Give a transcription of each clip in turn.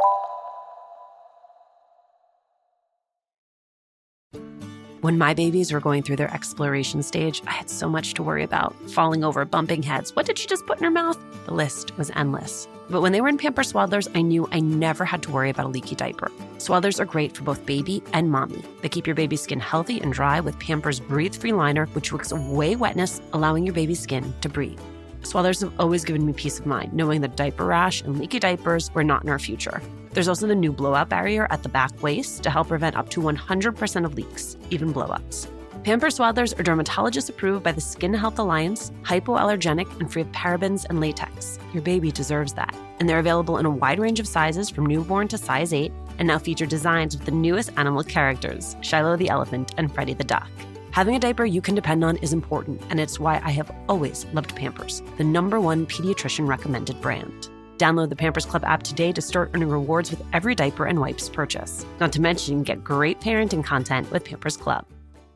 When my babies were going through their exploration stage, I had so much to worry about. Falling over, bumping heads. What did she just put in her mouth? The list was endless. But when they were in Pampers Swaddlers, I knew I never had to worry about a leaky diaper. Swaddlers are great for both baby and mommy. They keep your baby's skin healthy and dry with Pampers Breathe-Free Liner, which wicks away wetness, allowing your baby's skin to breathe. Swaddlers have always given me peace of mind, knowing that diaper rash and leaky diapers were not in our future. There's also the new blowout barrier at the back waist to help prevent up to 100% of leaks, even blowouts. Pampers Swaddlers are dermatologist approved by the Skin Health Alliance, hypoallergenic, and free of parabens and latex. Your baby deserves that. And they're available in a wide range of sizes from newborn to size 8, and now feature designs with the newest animal characters, Shiloh the elephant and Freddie the duck. Having a diaper you can depend on is important, and it's why I have always loved Pampers, the #1 pediatrician recommended brand. Download the Pampers Club app today to start earning rewards with every diaper and wipes purchase. Not to mention, get great parenting content with Pampers Club.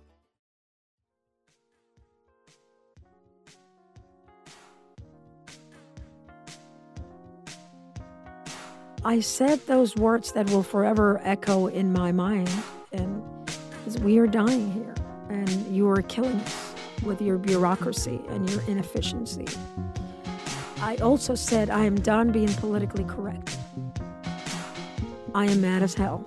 I said those words that will forever echo in my mind, and we are dying here, and you are killing us with your bureaucracy and your inefficiency. I also said I am done being politically correct. I am mad as hell.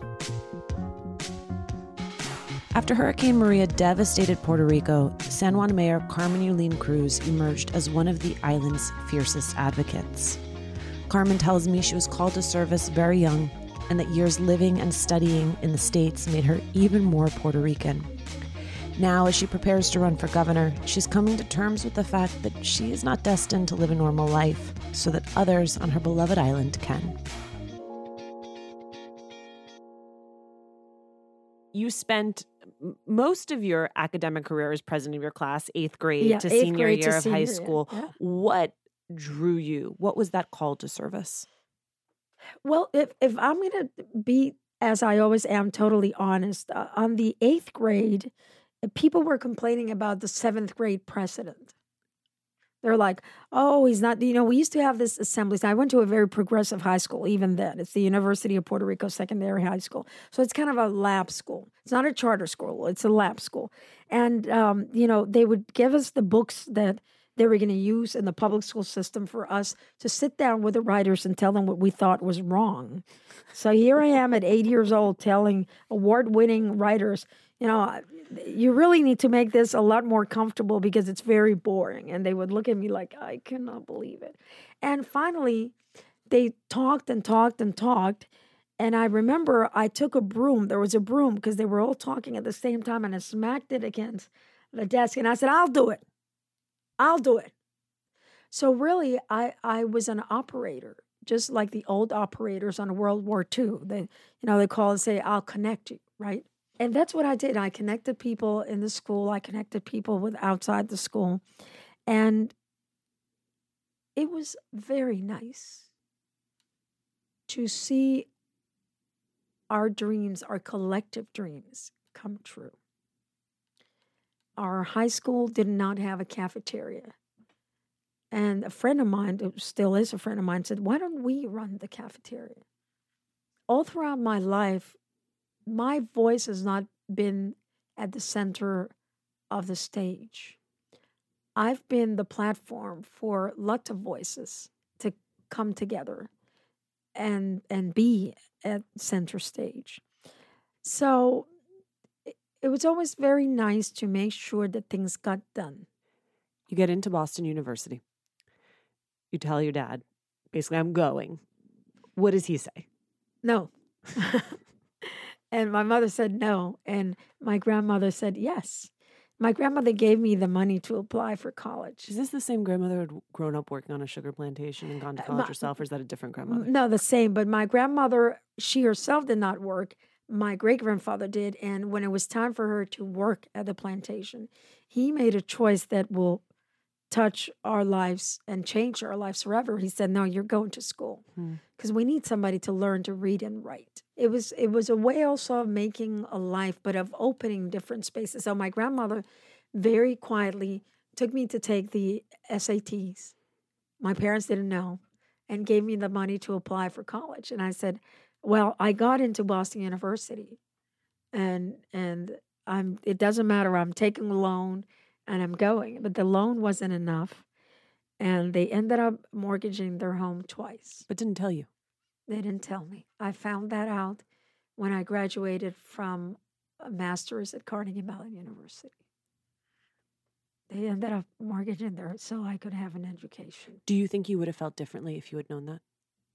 After Hurricane Maria devastated Puerto Rico, San Juan Mayor Carmen Yulín Cruz emerged as one of the island's fiercest advocates. Carmen tells me she was called to service very young, and that years living and studying in the States made her even more Puerto Rican. Now, as she prepares to run for governor, she's coming to terms with the fact that she is not destined to live a normal life, so that others on her beloved island can. You spent most of your academic career as president of your class, 8th grade to senior year of high school. Yeah. What drew you? What was that call to service? Well, if I'm going to be, as I always am, totally honest, on the 8th grade, people were complaining about the 7th grade president. They're like, oh, he's not, we used to have this assemblies. I went to a very progressive high school even then. It's the University of Puerto Rico Secondary High School. So it's kind of a lab school. It's not a charter school. It's a lab school. And, they would give us the books that they were going to use in the public school system for us to sit down with the writers and tell them what we thought was wrong. So here I am at 8 years old telling award-winning writers, you really need to make this a lot more comfortable because it's very boring. And they would look at me like, I cannot believe it. And finally, they talked and talked and talked. And I remember I took a broom. There was a broom because they were all talking at the same time. And I smacked it against the desk. And I said, I'll do it. I'll do it. So really, I was an operator, just like the old operators on World War II. They call and say, I'll connect you, right? And that's what I did. I connected people in the school. I connected people with outside the school. And it was very nice to see our dreams, our collective dreams, come true. Our high school did not have a cafeteria. And a friend of mine, who still is a friend of mine, said, why don't we run the cafeteria? All throughout my life, my voice has not been at the center of the stage. I've been the platform for lots of voices to come together and be at center stage. So it was always very nice to make sure that things got done. You get into Boston University. You tell your dad, basically, I'm going. What does he say? No. And my mother said no. And my grandmother said yes. My grandmother gave me the money to apply for college. Is this the same grandmother who had grown up working on a sugar plantation and gone to college herself, or is that a different grandmother? No, the same. But my grandmother, she herself did not work. My great-grandfather did. And when it was time for her to work at the plantation, he made a choice that will touch our lives and change our lives forever. He said, no, you're going to school because we need somebody to learn to read and write. It was a way also of making a life, but of opening different spaces. So my grandmother very quietly took me to take the SATs. My parents didn't know, and gave me the money to apply for college. And I said, Well, I got into Boston University, and it doesn't matter. I'm taking a loan, and I'm going, but the loan wasn't enough, and they ended up mortgaging their home twice. But didn't tell you. They didn't tell me. I found that out when I graduated from a master's at Carnegie Mellon University. They ended up mortgaging there so I could have an education. Do you think you would have felt differently if you had known that?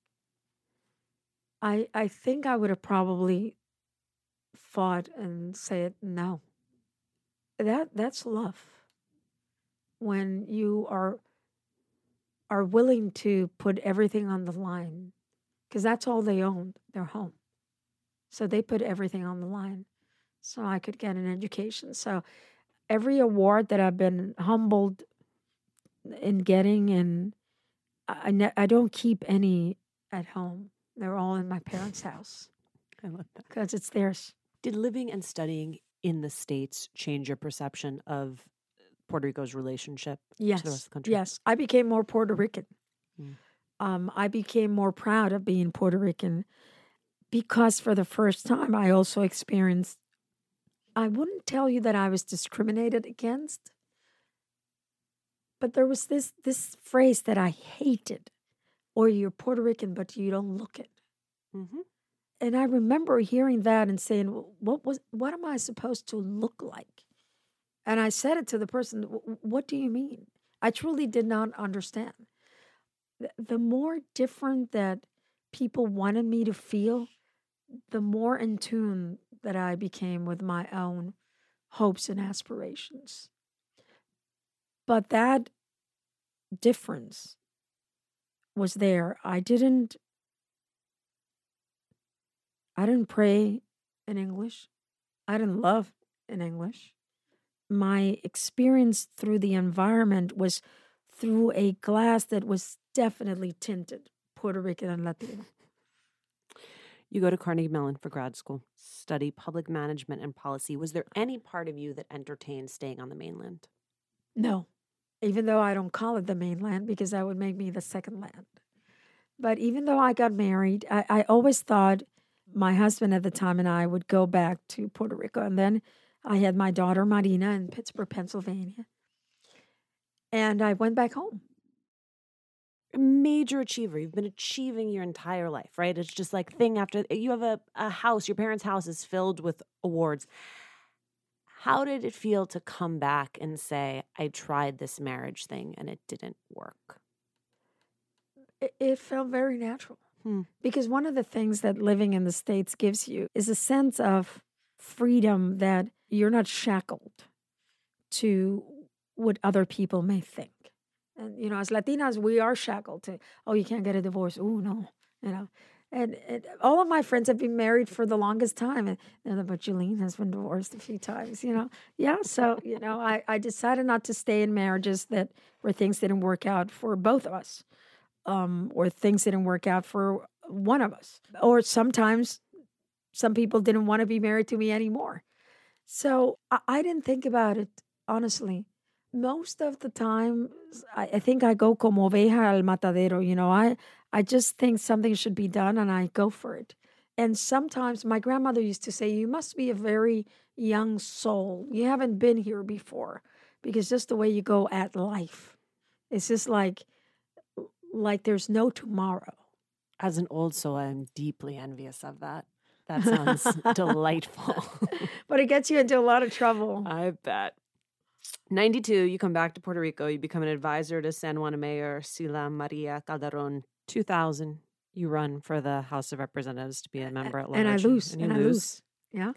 I think I would have probably fought and said no. That's love. When you are willing to put everything on the line, because that's all they owned, their home. So they put everything on the line so I could get an education. So every award that I've been humbled in getting, and I don't keep any at home. They're all in my parents' house. I love that. Because it's theirs. Did living and studying in the States change your perception of Puerto Rico's relationship to the rest of the country? Yes. I became more Puerto Rican. I became more proud of being Puerto Rican because for the first time I also experienced, I wouldn't tell you that I was discriminated against, but there was this phrase that I hated, or you're Puerto Rican, but you don't look it. Mm-hmm. And I remember hearing that and saying, what am I supposed to look like? And I said it to the person, what do you mean? I truly did not understand. The more different that people wanted me to feel, the more in tune that I became with my own hopes and aspirations. But that difference was there. I didn't pray in English. I didn't love in English. My experience through the environment was through a glass that was definitely tinted Puerto Rican and Latino. You go to Carnegie Mellon for grad school, study public management and policy. Was there any part of you that entertained staying on the mainland? No, even though I don't call it the mainland because that would make me the second land. But even though I got married, I always thought my husband at the time and I would go back to Puerto Rico. And then I had my daughter Marina in Pittsburgh, Pennsylvania. And I went back home. A major achiever. You've been achieving your entire life, right? It's just like thing after you have a house, your parents' house is filled with awards. How did it feel to come back and say, I tried this marriage thing and it didn't work? It felt very natural. Because one of the things that living in the States gives you is a sense of freedom that you're not shackled to what other people may think. And, as Latinas, we are shackled to, you can't get a divorce. Oh, no, And all of my friends have been married for the longest time. And they're like, but Jolene has been divorced a few times, Yeah, so, I decided not to stay in marriages where things didn't work out for both of us. Or things didn't work out for one of us. Or sometimes some people didn't want to be married to me anymore. So I didn't think about it, honestly. Most of the time, I think I go como oveja al matadero, I just think something should be done and I go for it. And sometimes my grandmother used to say, you must be a very young soul. You haven't been here before because just the way you go at life, it's just like there's no tomorrow. As an old soul, I'm deeply envious of that. That sounds delightful. But it gets you into a lot of trouble. I bet. 92, you come back to Puerto Rico. You become an advisor to San Juan Mayor Sila Maria Calderon. 2000, you run for the House of Representatives to be a member at large. And I lose. And you lose. Yeah.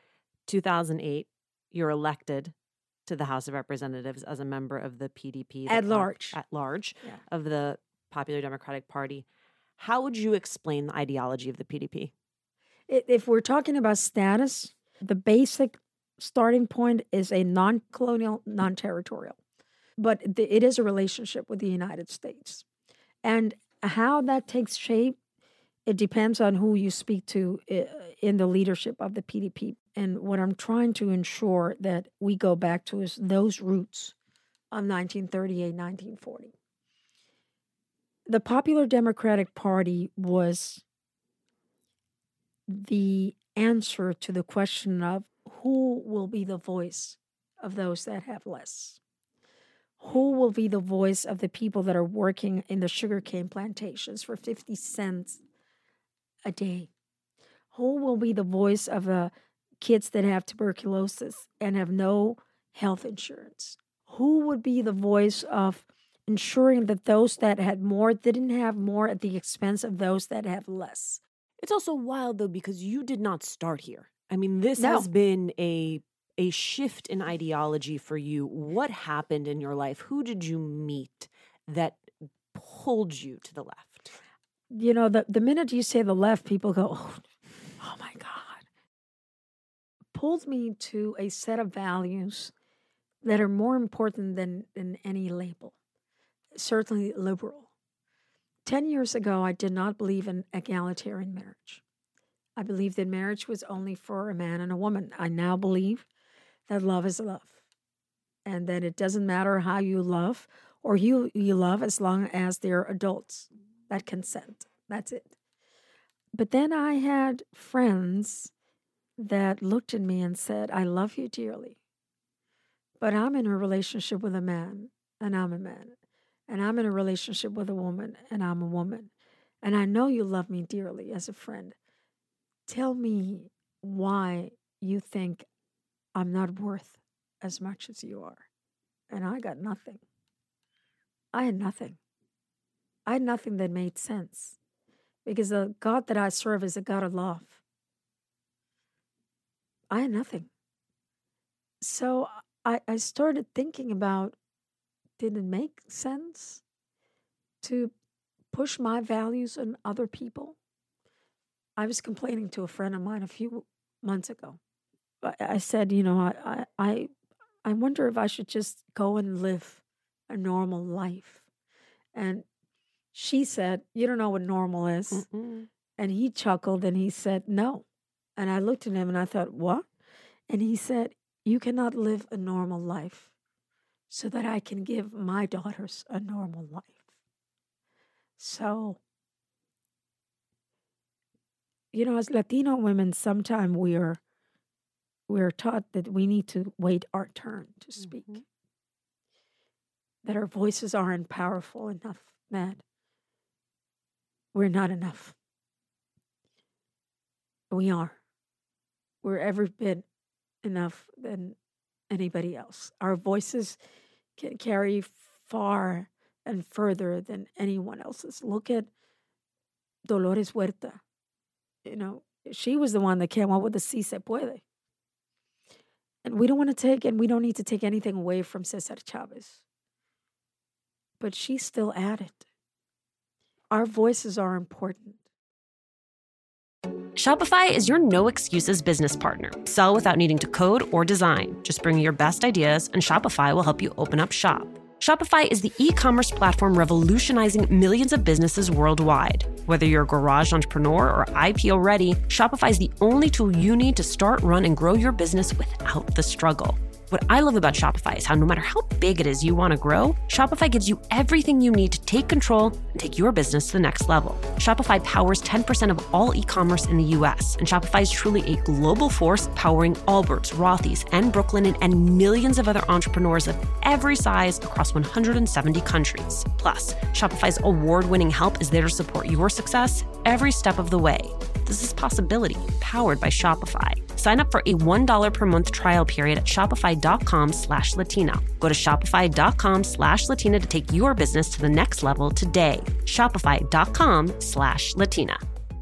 2008, you're elected to the House of Representatives as a member of the PDP. At large. Of the Popular Democratic Party. How would you explain the ideology of the PDP? If we're talking about status, the basic starting point is a non-colonial, non-territorial. But it is a relationship with the United States. And how that takes shape, it depends on who you speak to in the leadership of the PDP. And what I'm trying to ensure that we go back to is those roots of 1938, 1940. The Popular Democratic Party was the answer to the question of who will be the voice of those that have less. Who will be the voice of the people that are working in the sugarcane plantations for 50 cents a day? Who will be the voice of the kids that have tuberculosis and have no health insurance? Who would be the voice of ensuring that those that had more didn't have more at the expense of those that have less? It's also wild, though, because you did not start here. I mean, this No. has been a shift in ideology for you. What happened in your life? Who did you meet that pulled you to the left? You know, the minute you say the left, people go, oh my God. Pulled me to a set of values that are more important than any label. Certainly liberal. 10 years ago, I did not believe in egalitarian marriage. I believed that marriage was only for a man and a woman. I now believe that love is love, and that it doesn't matter how you love or who you love as long as they're adults that consent. That's it. But then I had friends that looked at me and said, I love you dearly, but I'm in a relationship with a man, and I'm a man. And I'm in a relationship with a woman, and I'm a woman. And I know you love me dearly as a friend. Tell me why you think I'm not worth as much as you are. And I got nothing. I had nothing. I had nothing that made sense. Because the God that I serve is a God of love. I had nothing. So I started thinking about, did it make sense to push my values on other people? I was complaining to a friend of mine a few months ago. I said, you know, I wonder if I should just go and live a normal life. And she said, you don't know what normal is. Mm-mm. And he chuckled and he said, no. And I looked at him and I thought, what? And he said, you cannot live a normal life so that I can give my daughters a normal life. So, you know, as Latino women, sometimes we're taught that we need to wait our turn to speak. Mm-hmm. That our voices aren't powerful enough, that we're not enough. We are. We're every bit enough than anybody else. Our voices can carry far and further than anyone else's. Look at Dolores Huerta. You know, she was the one that came up with the Si Se Puede. And we don't want to take, and we don't need to take anything away from Cesar Chavez. But she's still at it. Our voices are important. Shopify is your no excuses business partner. Sell without needing to code or design. Just bring your best ideas and Shopify will help you open up shop. Shopify is the e-commerce platform revolutionizing millions of businesses worldwide. Whether you're a garage entrepreneur or IPO ready, Shopify is the only tool you need to start, run, and grow your business without the struggle. What I love about Shopify is how no matter how big it is you want to grow, Shopify gives you everything you need to take control and take your business to the next level. Shopify powers 10% of all e-commerce in the US, and Shopify is truly a global force powering Allbirds, Rothy's, and Brooklinen, and millions of other entrepreneurs of every size across 170 countries. Plus, Shopify's award-winning help is there to support your success every step of the way. This is Possibility, powered by Shopify. Sign up for a $1 per month trial period at shopify.com/Latina. Go to shopify.com/Latina to take your business to the next level today. Shopify.com/Latina.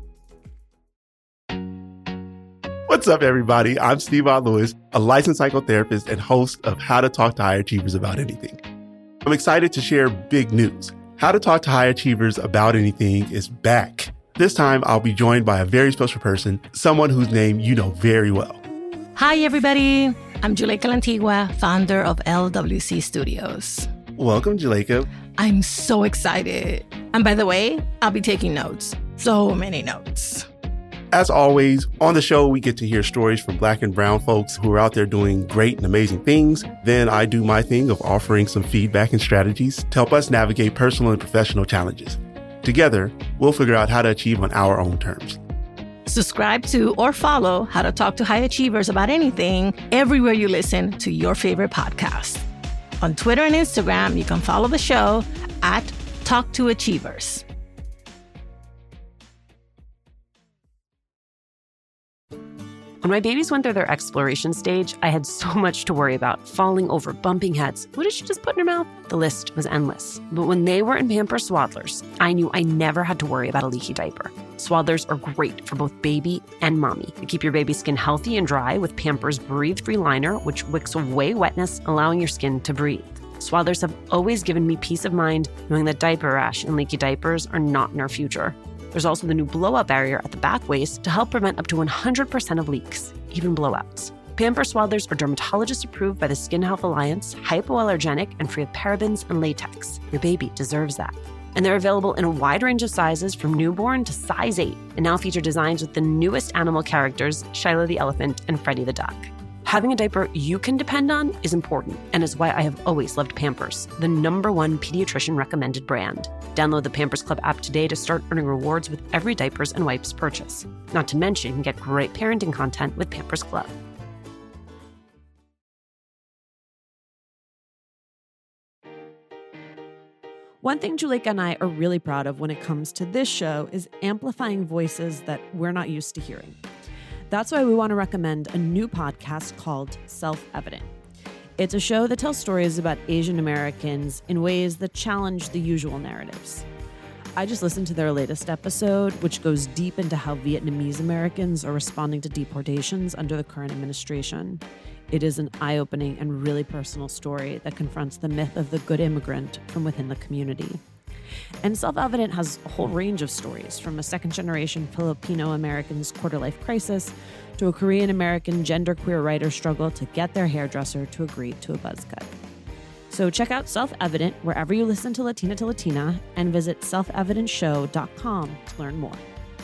What's up, everybody? I'm Steve Lewis, a licensed psychotherapist and host of How to Talk to High Achievers About Anything. I'm excited to share big news. How to Talk to High Achievers About Anything is back. This time, I'll be joined by a very special person, someone whose name you know very well. Hi, everybody. I'm Juleyka Lantigua, founder of LWC Studios. Welcome, Juleyka. I'm so excited. And by the way, I'll be taking notes. So many notes. As always, on the show, we get to hear stories from Black and brown folks who are out there doing great and amazing things. Then I do my thing of offering some feedback and strategies to help us navigate personal and professional challenges. Together, we'll figure out how to achieve on our own terms. Subscribe to or follow How to Talk to High Achievers about anything everywhere you listen to your favorite podcast. On Twitter and Instagram, you can follow the show at Talk to Achievers. When my babies went through their exploration stage, I had so much to worry about. Falling over, bumping heads. What did she just put in her mouth? The list was endless. But when they were in Pampers Swaddlers, I knew I never had to worry about a leaky diaper. Swaddlers are great for both baby and mommy. They keep your baby's skin healthy and dry with Pampers Breathe-Free Liner, which wicks away wetness, allowing your skin to breathe. Swaddlers have always given me peace of mind knowing that diaper rash and leaky diapers are not in our future. There's also the new blowout barrier at the back waist to help prevent up to 100% of leaks, even blowouts. Pampers Swaddlers are dermatologist approved by the Skin Health Alliance, hypoallergenic, and free of parabens and latex. Your baby deserves that. And they're available in a wide range of sizes from newborn to size 8, and now feature designs with the newest animal characters, Shiloh the elephant and Freddie the duck. Having a diaper you can depend on is important, and is why I have always loved Pampers, the #1 pediatrician recommended brand. Download the Pampers Club app today to start earning rewards with every diapers and wipes purchase. Not to mention, you can get great parenting content with Pampers Club. One thing Juleka and I are really proud of when it comes to this show is amplifying voices that we're not used to hearing. That's why we want to recommend a new podcast called Self-Evident. It's a show that tells stories about Asian Americans in ways that challenge the usual narratives. I just listened to their latest episode, which goes deep into how Vietnamese Americans are responding to deportations under the current administration. It is an eye-opening and really personal story that confronts the myth of the good immigrant from within the community. And Self-Evident has a whole range of stories, from a second-generation Filipino-American's quarter-life crisis to a Korean-American genderqueer writer's struggle to get their hairdresser to agree to a buzz cut. So check out Self-Evident wherever you listen to Latina, and visit selfevidentshow.com to learn more.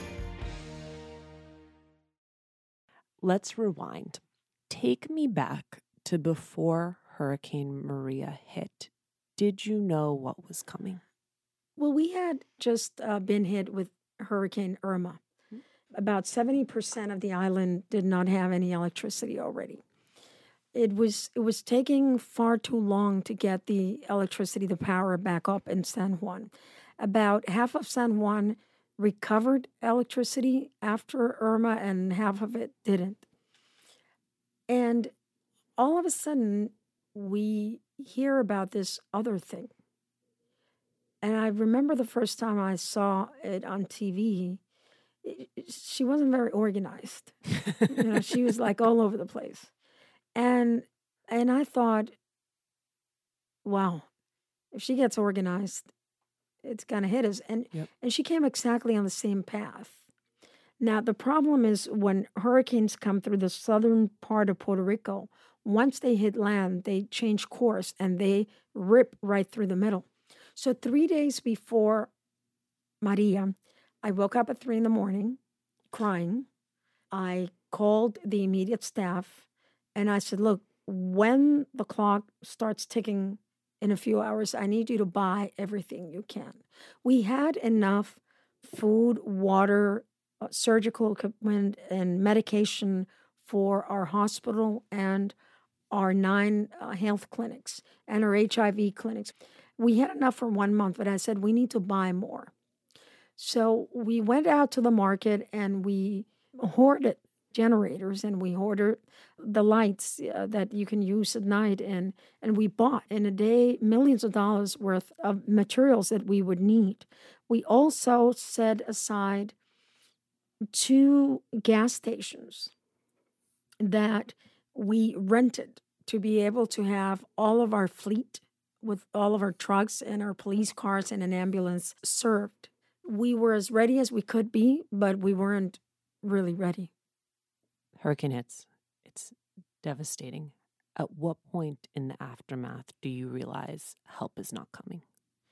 Let's rewind. Take me back to before Hurricane Maria hit. Did you know what was coming? Well, we had just been hit with Hurricane Irma. About 70% of the island did not have any electricity already. It was taking far too long to get the electricity, the power back up in San Juan. About half of San Juan recovered electricity after Irma, and half of it didn't. And all of a sudden, we hear about this other thing. And I remember the first time I saw it on TV, she wasn't very organized. She was like all over the place. And I thought, wow, if she gets organized, it's going to hit us. And she came exactly on the same path. Now, the problem is when hurricanes come through the southern part of Puerto Rico, once they hit land, they change course and they rip right through the middle. So 3 days before Maria, I woke up at 3 a.m. crying. I called the immediate staff and I said, look, when the clock starts ticking in a few hours, I need you to buy everything you can. We had enough food, water, surgical equipment, and medication for our hospital and our 9 health clinics and our HIV clinics. We had enough for 1 month, but I said, we need to buy more. So we went out to the market and we hoarded generators and we hoarded the lights that you can use at night. And we bought in a day millions of dollars worth of materials that we would need. We also set aside 2 gas stations that we rented to be able to have all of our fleet with all of our trucks and our police cars and an ambulance served. We were as ready as we could be, but we weren't really ready. Hurricane hits. It's devastating. At what point in the aftermath do you realize help is not coming?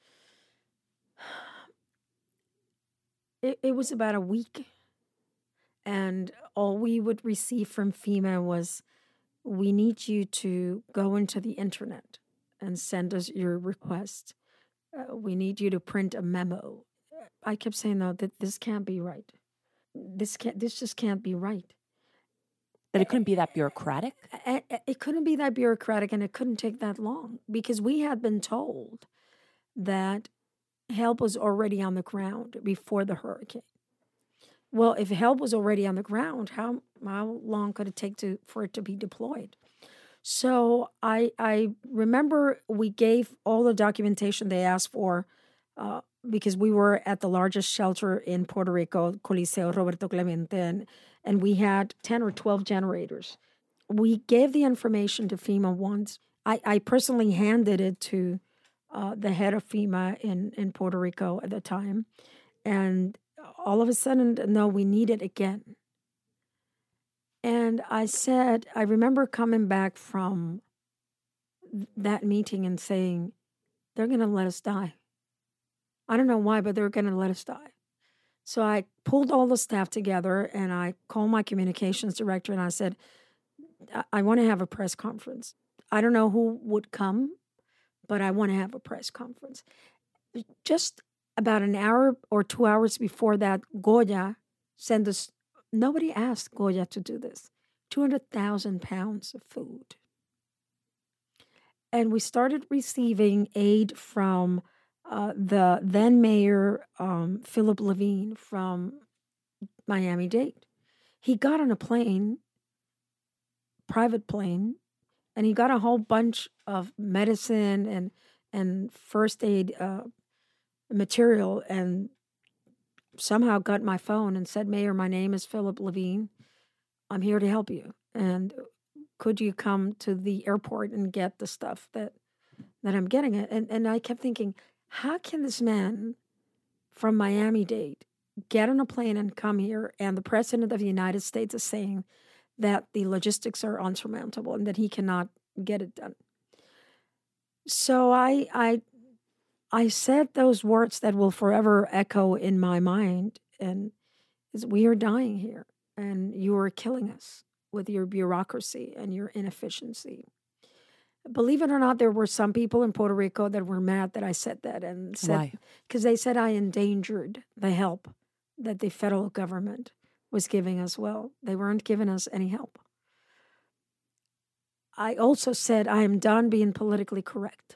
It was about a week. And all we would receive from FEMA was, we need you to go into the internet and send us your request. We need you to print a memo. I kept saying, no, that this can't be right. this just can't be right. That it couldn't be that bureaucratic? It couldn't be that bureaucratic, and it couldn't take that long, because we had been told that help was already on the ground before the hurricane. Well, if help was already on the ground, how long could it take for it to be deployed? So I remember we gave all the documentation they asked for, because we were at the largest shelter in Puerto Rico, Coliseo Roberto Clemente, and we had 10 or 12 generators. We gave the information to FEMA once. I personally handed it to the head of FEMA in Puerto Rico at the time. And all of a sudden, no, we need it again. And I remember coming back from that meeting and saying, they're going to let us die. I don't know why, but they're going to let us die. So I pulled all the staff together and I called my communications director and I said, I want to have a press conference. I don't know who would come, but I want to have a press conference. Just about an hour or 2 hours before that, Goya sent us, nobody asked Goya to do this, 200,000 pounds of food. And we started receiving aid from the then mayor, Philip Levine from Miami-Dade. He got on a plane, private plane, and he got a whole bunch of medicine and first aid material, and somehow got my phone and said, Mayor, my name is Philip Levine. I'm here to help you. And could you come to the airport and get the stuff that I'm getting? And I kept thinking, how can this man from Miami-Dade get on a plane and come here, and the president of the United States is saying that the logistics are unsurmountable and that he cannot get it done? So I said those words that will forever echo in my mind, and is, we are dying here, and you are killing us with your bureaucracy and your inefficiency. Believe it or not, there were some people in Puerto Rico that were mad that I said that, and said, because they said I endangered the help that the federal government was giving us. Well, they weren't giving us any help. I also said I am done being politically correct.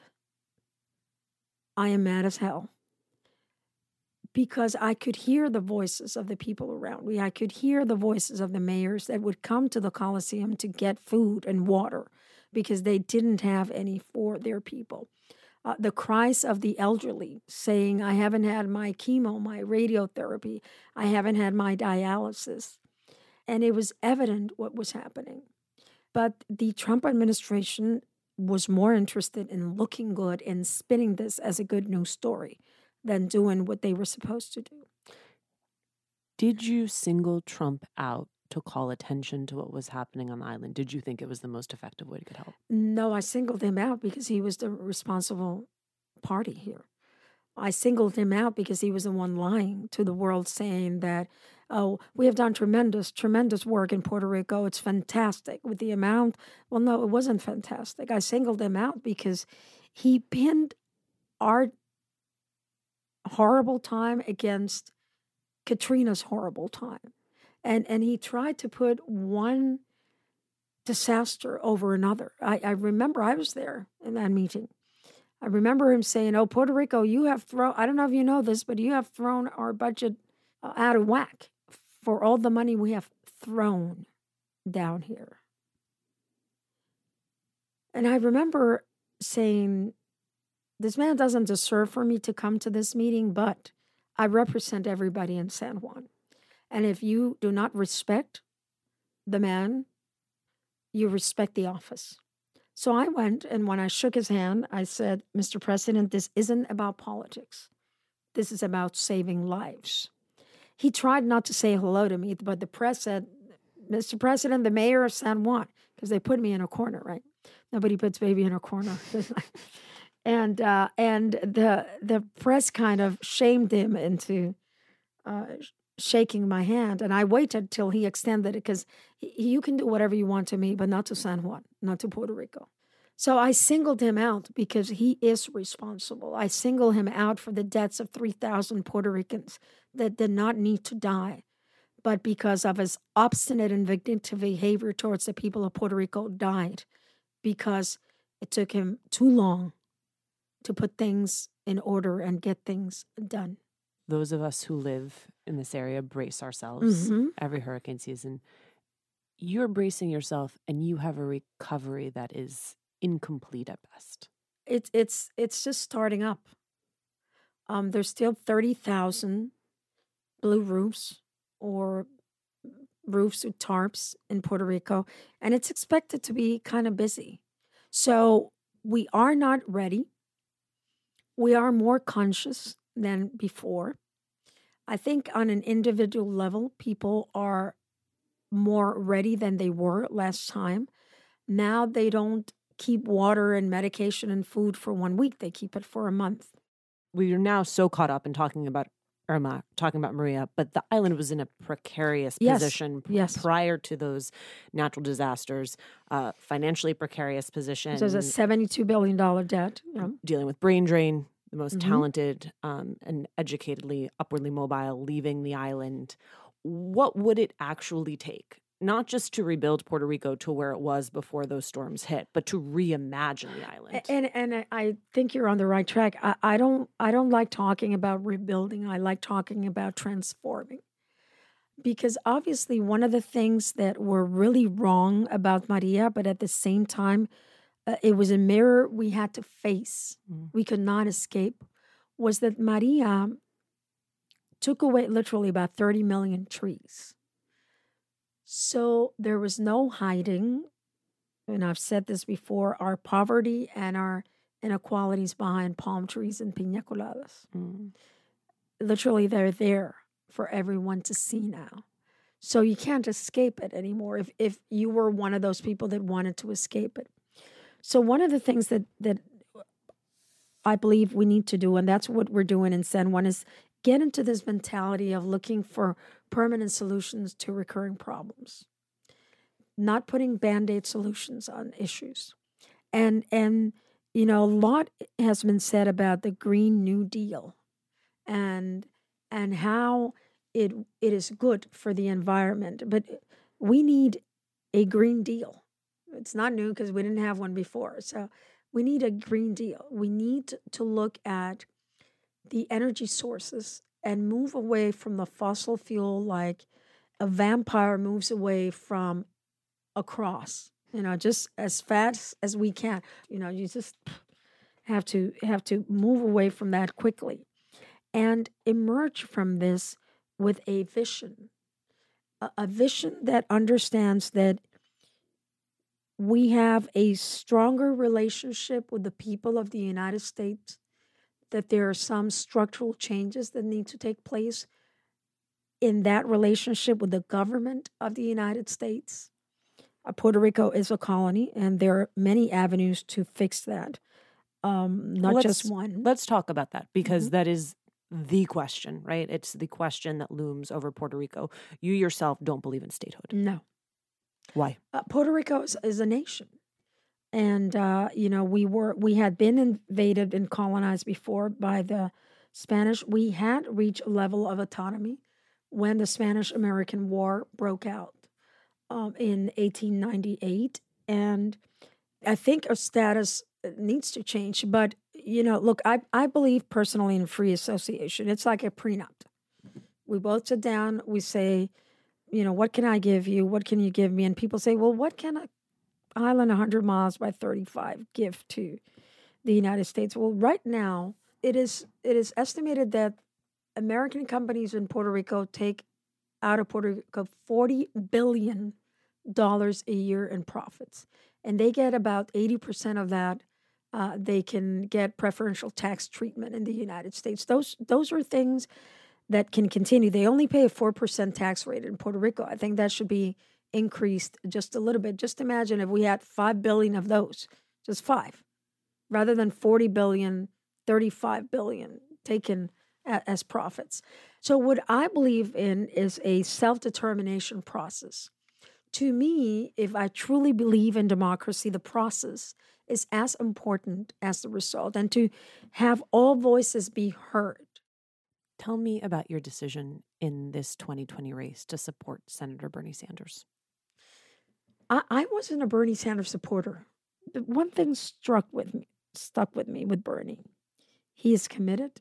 I am mad as hell, because I could hear the voices of the people around me. I could hear the voices of the mayors that would come to the Coliseum to get food and water because they didn't have any for their people. The cries of the elderly saying, I haven't had my chemo, my radiotherapy, I haven't had my dialysis. And it was evident what was happening. But the Trump administration was more interested in looking good and spinning this as a good news story than doing what they were supposed to do. Did you single Trump out to call attention to what was happening on the island? Did you think it was the most effective way to help? No, I singled him out because he was the responsible party here. I singled him out because he was the one lying to the world, saying that, oh, we have done tremendous work in Puerto Rico. It's fantastic with the amount. Well, no, it wasn't fantastic. I singled him out because he pinned our horrible time against Katrina's horrible time. And he tried to put one disaster over another. I remember I was there in that meeting. I remember him saying, oh, Puerto Rico, you have thrown, I don't know if you know this, but you have thrown our budget out of whack for all the money we have thrown down here. And I remember saying, this man doesn't deserve for me to come to this meeting, but I represent everybody in San Juan. And if you do not respect the man, you respect the office. So I went, and when I shook his hand, I said, Mr. President, this isn't about politics. This is about saving lives. He tried not to say hello to me, but the press said, Mr. President, the mayor of San Juan, because they put me in a corner, right? Nobody puts baby in a corner. And the press kind of shamed him into shaking my hand. And I waited till he extended it, because you can do whatever you want to me, but not to San Juan, not to Puerto Rico. So I singled him out because he is responsible. I single him out for the deaths of 3,000 Puerto Ricans that did not need to die. but because of his obstinate and vindictive behavior towards the people of Puerto Rico, died because it took him too long to put things in order and get things done. Those of us who live in this area brace ourselves every hurricane season. You're bracing yourself and you have a recovery that is incomplete at best. It's just starting up. There's still 30,000 blue roofs or roofs with tarps in Puerto Rico, and it's expected to be kind of busy. So we are not ready. We are more conscious than before. I think on an individual level, people are more ready than they were last time. Now they don't keep water and medication and food for 1 week. They keep it for a month. We are now so caught up in talking about Irma, talking about Maria, but the island was in a precarious position prior to those natural disasters, financially precarious position. So there's a $72 billion debt. Yeah. Dealing with brain drain, the most talented and educatedly, upwardly mobile, leaving the island. What would it actually take? Not just to rebuild Puerto Rico to where it was before those storms hit, but to reimagine the island. And I think you're on the right track. I don't like talking about rebuilding. I like talking about transforming. Because obviously one of the things that were really wrong about Maria, but at the same time, it was a mirror we had to face. We could not escape, was that Maria took away literally about 30 million trees. So there was no hiding, and I've said this before, our poverty and our inequalities behind palm trees and piña coladas. Literally, they're there for everyone to see now. So you can't escape it anymore if you were one of those people that wanted to escape it. So one of the things that I believe we need to do, and that's what we're doing in San Juan, is get into this mentality of looking for permanent solutions to recurring problems, not putting Band-Aid solutions on issues. And you know, a lot has been said about the Green New Deal and how it is good for the environment. But we need a Green Deal. It's not new because we didn't have one before. So we need a Green Deal. We need to look at the energy sources and move away from the fossil fuel like a vampire moves away from a cross, you know, just as fast as we can. You know, you just have to move away from that quickly and emerge from this with a vision, a vision that understands that we have a stronger relationship with the people of the United States, that there are some structural changes that need to take place in that relationship with the government of the United States. Puerto Rico is a colony, and there are many avenues to fix that, just one. Let's talk about that, because that is the question, right? It's the question that looms over Puerto Rico. You yourself don't believe in statehood. No. Why? Puerto Rico is a nation. And, you know, we had been invaded and colonized before by the Spanish. We had reached a level of autonomy when the Spanish-American War broke out in 1898. And I think our status needs to change. But, you know, look, I believe personally in free association. It's like a prenup. We both sit down, we say, you know, what can I give you? What can you give me? And people say, well, what can an island 100 miles by 35 give to the United States? Well, right now, it is estimated that American companies in Puerto Rico take out of Puerto Rico $40 billion a year in profits. And they get about 80% of that. They can get preferential tax treatment in the United States. Those are things that can continue. They only pay a 4% tax rate in Puerto Rico. I think that should be increased just a little bit. Just imagine if we had 5 billion of those, just 5, rather than 40 billion, 35 billion taken as profits. So what I believe in is a self-determination process. To me, if I truly believe in democracy, the process is as important as the result, and to have all voices be heard. Tell me about your decision in this 2020 race to support Senator Bernie Sanders. I wasn't a Bernie Sanders supporter. But one thing stuck with me with Bernie. He is committed.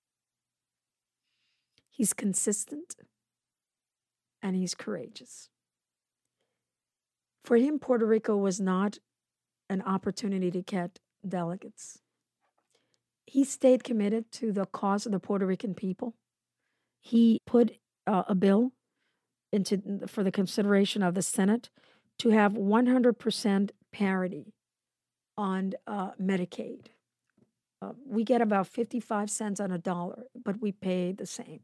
He's consistent. And he's courageous. For him, Puerto Rico was not an opportunity to get delegates. He stayed committed to the cause of the Puerto Rican people. He put a bill for the consideration of the Senate to have 100% parity on Medicaid. We get about 55 cents on a dollar, but we pay the same.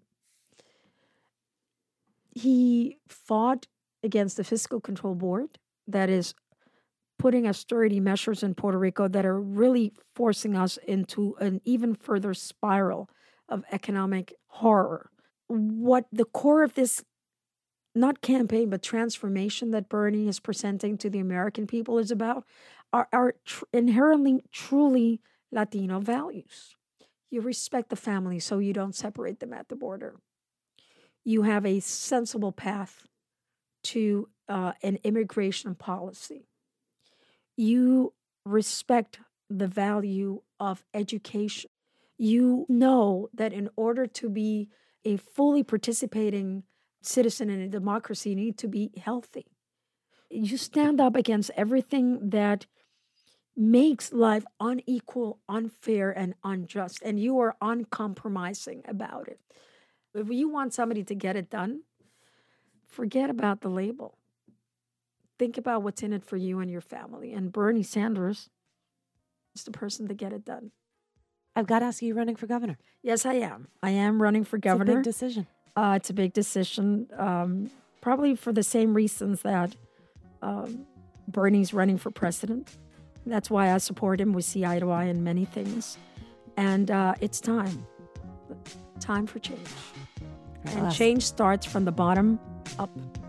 He fought against the Fiscal Control Board that is putting austerity measures in Puerto Rico that are really forcing us into an even further spiral of economic horror. What the core of this, not campaign, but transformation that Bernie is presenting to the American people is about are inherently, truly Latino values. You respect the family so you don't separate them at the border. You have a sensible path to an immigration policy. You respect the value of education. You know that in order to be a fully participating citizen in a democracy, you need to be healthy. You stand up against everything that makes life unequal, unfair, and unjust, and you are uncompromising about it. If you want somebody to get it done, forget about the label. Think about what's in it for you and your family. And Bernie Sanders is the person to get it done. I've got to ask you, running for governor? Yes, I am. I am running for governor. It's a big decision. It's a big decision, probably for the same reasons that Bernie's running for president. That's why I support him. We see eye to eye in many things. And it's time. Time for change. Right, and change starts from the bottom up.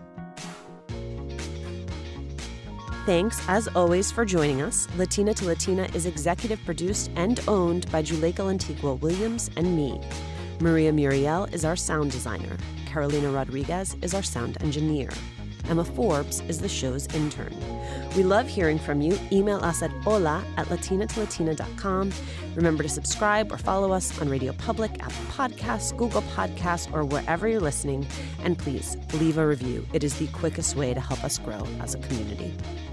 Thanks, as always, for joining us. Latina to Latina is executive produced and owned by Juleyka Lantigua Williams and me. Maria Muriel is our sound designer. Carolina Rodriguez is our sound engineer. Emma Forbes is the show's intern. We love hearing from you. Email us at hola@latinatolatina.com. Remember to subscribe or follow us on Radio Public, Apple Podcasts, Google Podcasts, or wherever you're listening. And please leave a review. It is the quickest way to help us grow as a community.